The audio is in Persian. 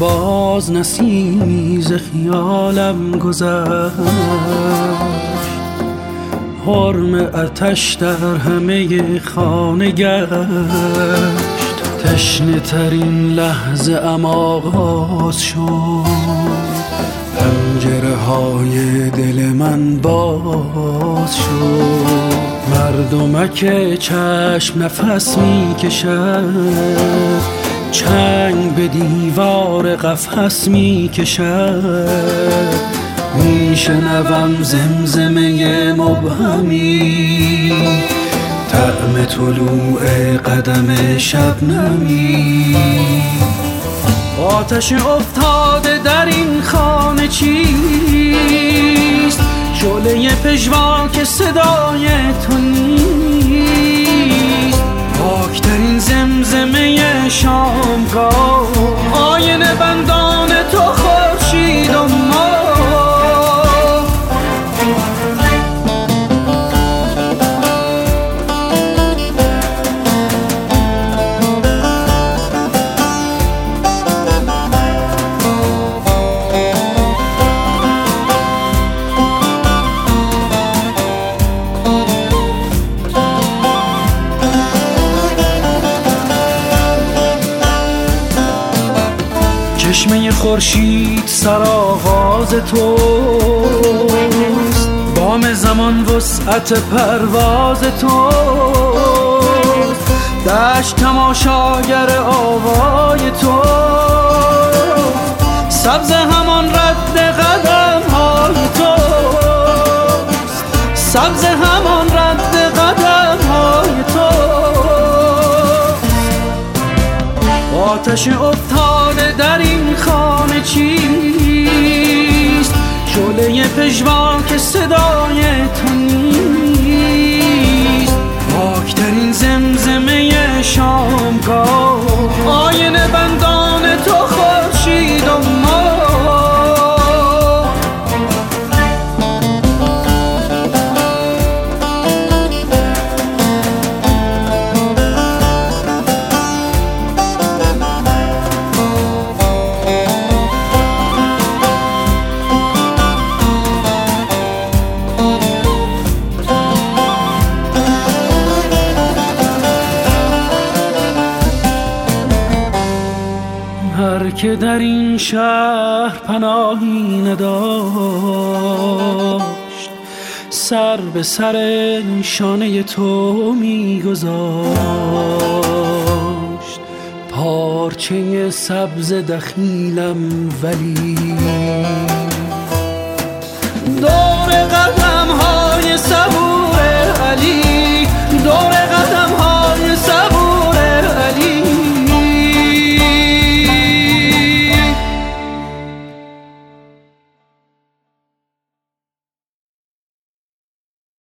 باز نسیمی ز خیالم گذشت، حرم آتش در همه خانه گشت. تشنه ترین لحظه ام آغاز شد، پنجره های دل من باز شد. مردمک چشم نفس می کشد، چنگ به دیوار قفس می کشد. می شنوم زمزمه مبهمی، طعم طلوع قدم شبنمی. آتش افتاده در این خانه چیست؟ شعله پژواک صدای تو نیست؟ پاکترین زمزمه شامگاه، آینه بندان تو خورشید و ما. چشمه خورشید سرآغاز توست، بام زمان وسعت پرواز توست. دشت تماشاگر آوای توست، سبز همان رد قدم های توست، سبز همان رد قدم های توست. آتش افتاده در این خانه چیست؟ شعله پژواک صدای تو نیست؟ پاکترین زمزمه شامگاه، آینه بندان تو خورشید و ما. هر که در این شهر پناهی نداشت، سر به سر شانه تو میگذاشت. پارچه سبز دخیلم ولی